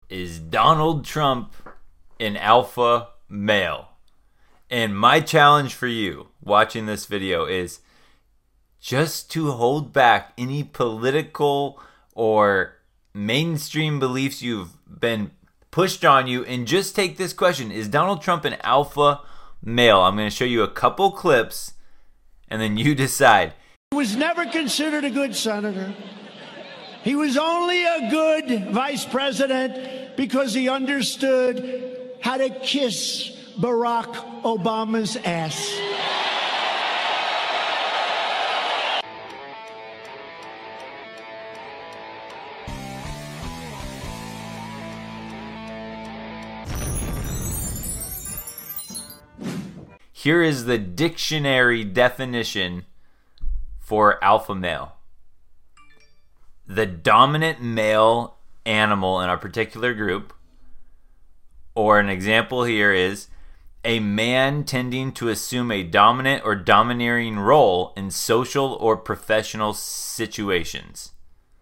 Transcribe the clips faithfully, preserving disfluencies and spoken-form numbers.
Is Donald Trump an alpha male? And my challenge for you watching this video is just to hold back any political or mainstream beliefs you've been pushed on you and just take this question. Is Donald Trump an alpha male? I'm going to show you a couple clips and then you decide. He was never considered a good senator. He was only a good vice president because he understood how to kiss Barack Obama's ass. Here is the dictionary definition for alpha male. The dominant male animal in a particular group, or an example here is a man tending to assume a dominant or domineering role in social or professional situations.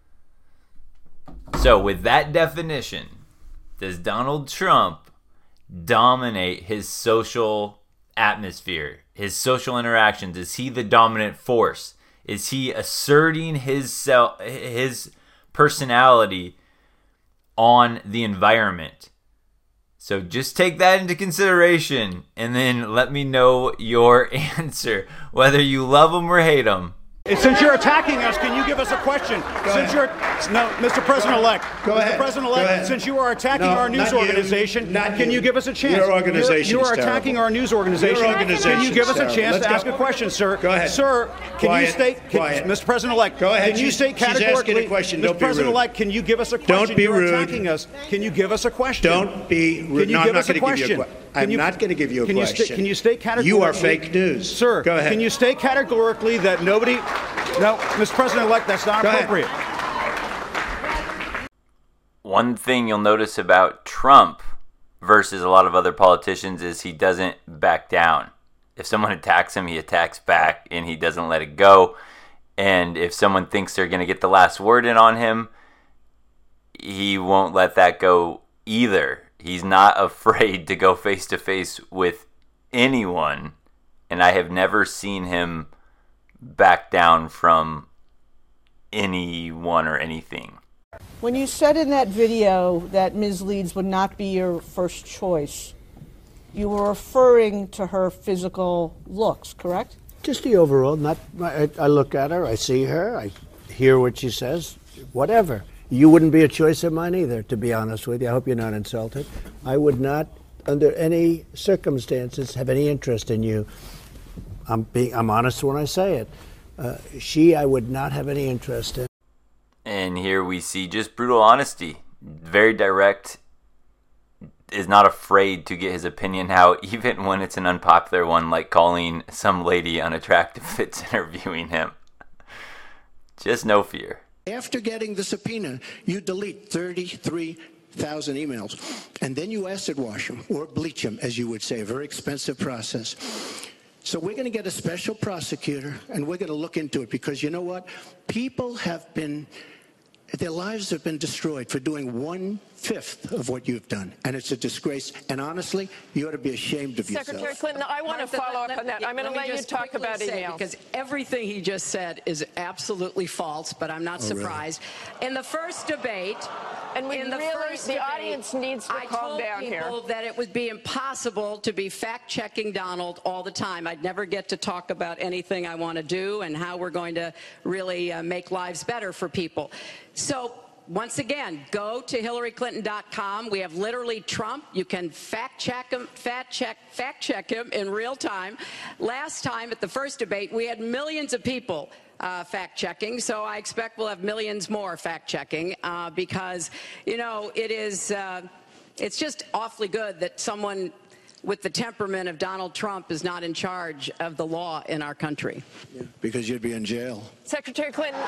So with that definition, does Donald Trump dominate his social atmosphere, his social interactions? Is he the dominant force? Is he asserting his self, his personality on the environment? So just take that into consideration and then let me know your answer, whether you love him or hate him. Since you're attacking us, can you give us a question? Go since ahead. you're no, Mister President-elect. Go Mister ahead. President-elect, since you are attacking No, our news not you. organization, Not can you. you give us a chance? Your organization You are is attacking terrible. our news organization. Your organization Can you give is us a terrible. chance Let's to go. ask a question, sir? Go ahead. Sir, can Quiet. you state, can, Quiet. Mister President-elect, Go ahead. can you She's- state she's asking categorically, a question. Mister Don't be rude. President-elect, can you give us a question? Don't be You're rude. attacking us. Can you give us a question? Don't be rude. Can you No, give I'm not us a going to give you a question? question. Can I'm you- not going to give you a can you question. sta- can you state categorically? You are fake news. Sir, Go ahead. can you state categorically that nobody... No, Mister President-elect, that's not Go ahead. appropriate. One thing you'll notice about Trump versus a lot of other politicians is he doesn't back down. If someone attacks him, he attacks back and he doesn't let it go. And if someone thinks they're going to get the last word in on him, he won't let that go either. He's not afraid to go face to face with anyone. And I have never seen him back down from anyone or anything. When you said in that video that Miz Leeds would not be your first choice, you were referring to her physical looks, correct? Just the overall. Not. I, I look at her. I see her. I hear what she says. Whatever. You wouldn't be a choice of mine either, to be honest with you. I hope you're not insulted. I would not, under any circumstances, have any interest in you. I'm being. I'm honest when I say it. Uh, she, I would not have any interest in. And here we see just brutal honesty. Very direct. Is not afraid to get his opinion out, even when it's an unpopular one, like calling some lady unattractive that's interviewing him. Just no fear. After getting the subpoena, you delete thirty-three thousand emails, and then you acid wash them, or bleach them, as you would say, a very expensive process. So we're going to get a special prosecutor, and we're going to look into it, because you know what? People have been, their lives have been destroyed for doing one-fifth of what you've done, and it's a disgrace. And honestly, you ought to be ashamed of yourself. Secretary Clinton, I want Martha, to follow let- up on that. I'm going to let let me you just talk quickly about say, emails. because everything he just said is absolutely false, but I'm not Oh, really? surprised. In the first debate, And we in the really- first the debate, audience needs to I calm told down here. people that it would be impossible to be fact-checking Donald all the time. I'd never get to talk about anything I want to do and how we're going to really uh, make lives better for people. So once again, go to Hillary Clinton dot com. We have literally Trump. You can fact check him, fact check, fact check him in real time. Last time at the first debate, we had millions of people uh, fact checking. So I expect we'll have millions more fact checking uh, because, you know, it is, uh, it's just awfully good that someone with the temperament of Donald Trump is not in charge of the law in our country. Yeah, because you'd be in jail. Secretary Clinton.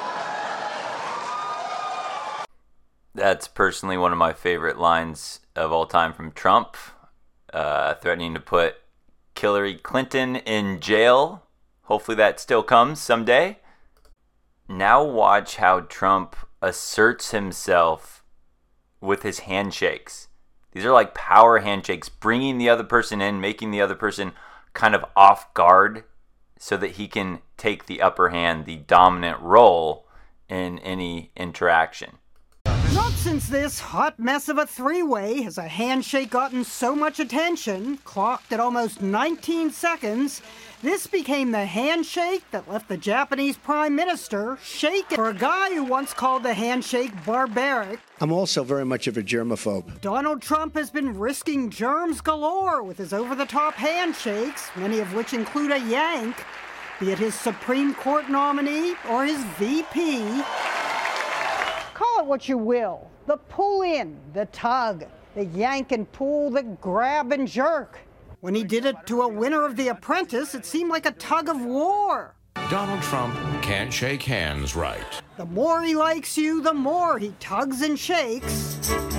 That's personally one of my favorite lines of all time from Trump, uh, threatening to put Hillary Clinton in jail. Hopefully that still comes someday. Now watch how Trump asserts himself with his handshakes. These are like power handshakes, bringing the other person in, making the other person kind of off guard so that he can take the upper hand, the dominant role in any interaction. Not since this hot mess of a three-way has a handshake gotten so much attention, clocked at almost nineteen seconds. This became the handshake that left the Japanese Prime Minister shaken. For a guy who once called the handshake barbaric, I'm also very much of a germaphobe. Donald Trump has been risking germs galore with his over-the-top handshakes, many of which include a yank, be it his Supreme Court nominee or his V P. Call it what you will. The pull in, the tug, the yank and pull, the grab and jerk. When he did it to a winner of The Apprentice, it seemed like a tug of war. Donald Trump can't shake hands right. The more he likes you, the more he tugs and shakes.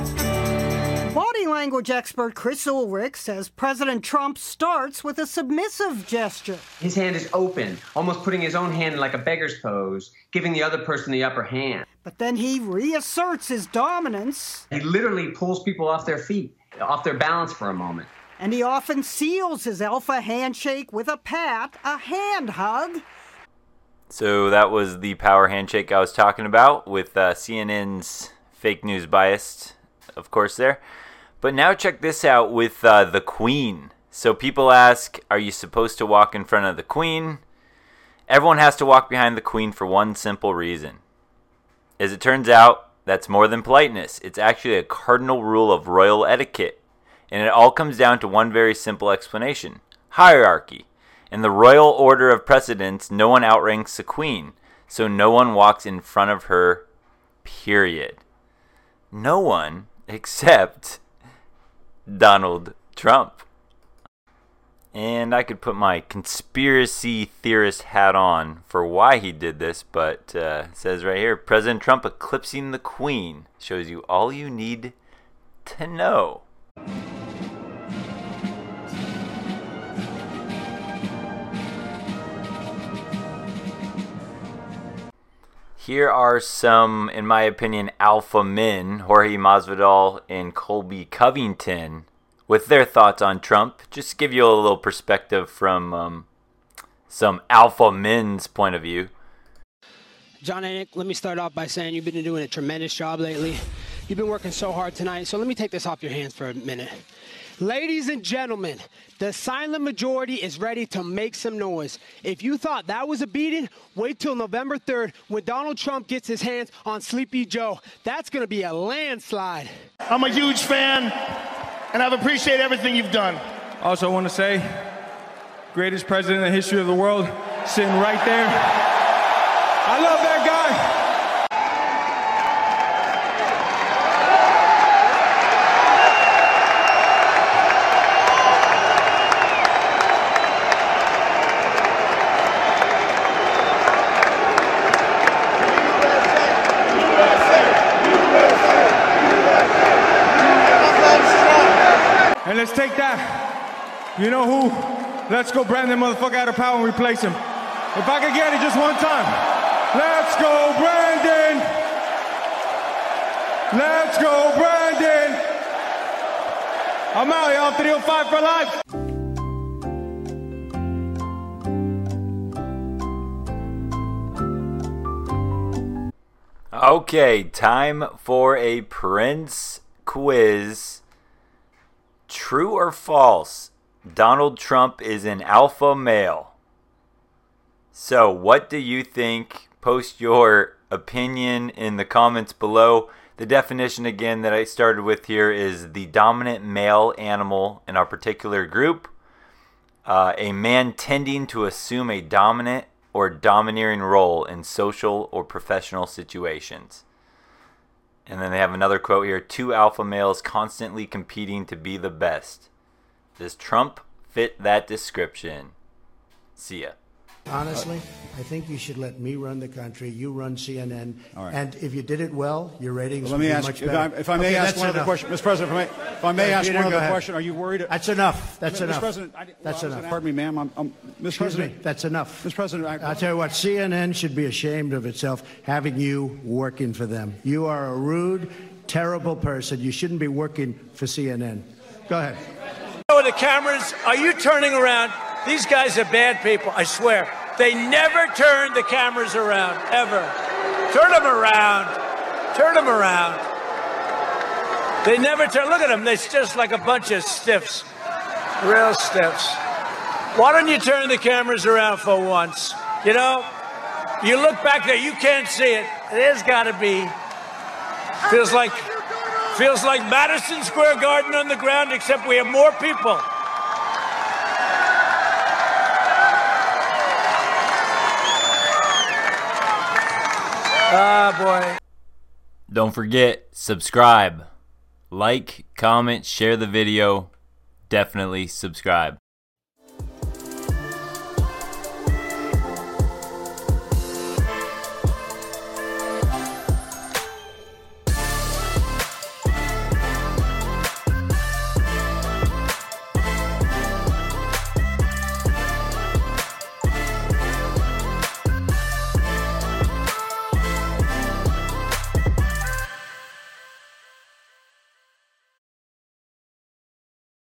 Body language expert Chris Ulrich says President Trump starts with a submissive gesture. His hand is open, almost putting his own hand in like a beggar's pose, giving the other person the upper hand. But then he reasserts his dominance. He literally pulls people off their feet, off their balance for a moment. And he often seals his alpha handshake with a pat, a hand hug. So that was the power handshake I was talking about with uh, C N N's fake news bias, of course, there. But now check this out with uh, the Queen. So people ask, are you supposed to walk in front of the Queen? Everyone has to walk behind the Queen for one simple reason. As it turns out, that's more than politeness. It's actually a cardinal rule of royal etiquette. And it all comes down to one very simple explanation. Hierarchy. In the royal order of precedence, no one outranks the Queen. So no one walks in front of her, period. No one except Donald Trump. And I could put my conspiracy theorist hat on for why he did this, but uh, it says right here, President Trump eclipsing the Queen shows you all you need to know. Here are some, in my opinion, alpha men, Jorge Masvidal and Colby Covington, with their thoughts on Trump. Just to give you a little perspective from um, some alpha men's point of view. Jon Anik, let me start off by saying you've been doing a tremendous job lately. You've been working so hard tonight, so let me take this off your hands for a minute. Ladies and gentlemen, the silent majority is ready to make some noise. If you thought that was a beating, wait till November third when Donald Trump gets his hands on Sleepy Joe. That's going to be a landslide. I'm a huge fan, and I've appreciated everything you've done. Also, I want to say, greatest president in the history of the world, sitting right there. I love that guy. And let's take that. You know who? Let's go Brandon motherfucker out of power and replace him. If I could get it just one time. Let's go Brandon. Let's go Brandon. I'm out, y'all. three oh five for life. Okay, time for a Prince quiz. True or false, Donald Trump is an alpha male? So what do you think? Post your opinion in the comments below. The definition again that I started with here is the dominant male animal in our particular group. Uh, a man tending to assume a dominant or domineering role in social or professional situations. And then they have another quote here, two alpha males constantly competing to be the best. Does Trump fit that description? See ya. Honestly, I think you should let me run the country. You run C N N. All right. And if you did it well, your ratings Well, let would me be ask, much if better. I, if I may Okay, ask that's one other enough. question, Mister President, if I may, if I may Okay, ask Peter, one go other ahead. question, are you worried? That's enough. That's Mister enough. President, I, well, That's I was enough. gonna- Pardon me, ma'am. I'm, I'm, Mister Excuse President, me. That's enough. Mister President, I, I'll tell you what, C N N should be ashamed of itself having you working for them. You are a rude, terrible person. You shouldn't be working for C N N. Go ahead. With the cameras, are you turning around? These guys are bad people, I swear. They never turn the cameras around, ever. Turn them around. Turn them around. They never turn. Look at them. They're just like a bunch of stiffs. Real stiffs. Why don't you turn the cameras around for once? You know, you look back there, you can't see it. There's got to be. Feels like, feels like Madison Square Garden on the ground, except we have more people. Ah, boy. Don't forget, subscribe. Like, comment, share the video. Definitely subscribe.